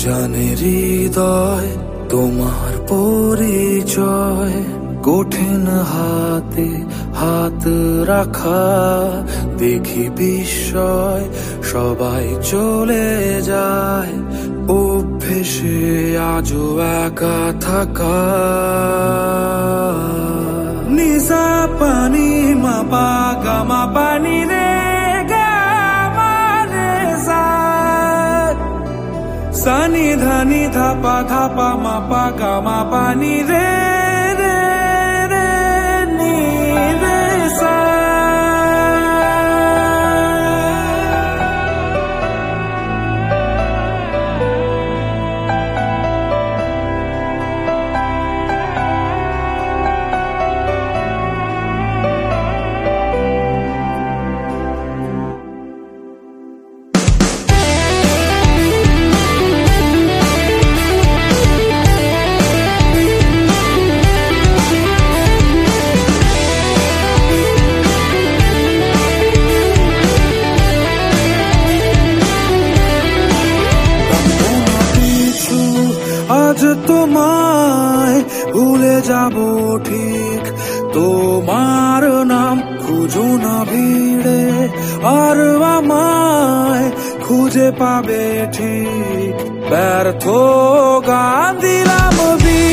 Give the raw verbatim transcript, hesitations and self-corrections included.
জানে হৃদয় তোমার পরিচয়, কঠিন হাতে হাত রাখা দেখি বিস্ময়, সবাই চলে যায় অভ্যেসে আজও একা থাকা। নিসা পানি মাপা গামা পানি রে সানি ধানি ধাপা ধাপা মাপা গামা পানি রে রে রে নি রে সা। আজ তোমায় ভুলে যাব ঠিক, তোমার নাম খুঁজো না ভিড়ে, আর আমায় খুঁজে পাবে ঠিক। ব্যর্থ গান দিলাম।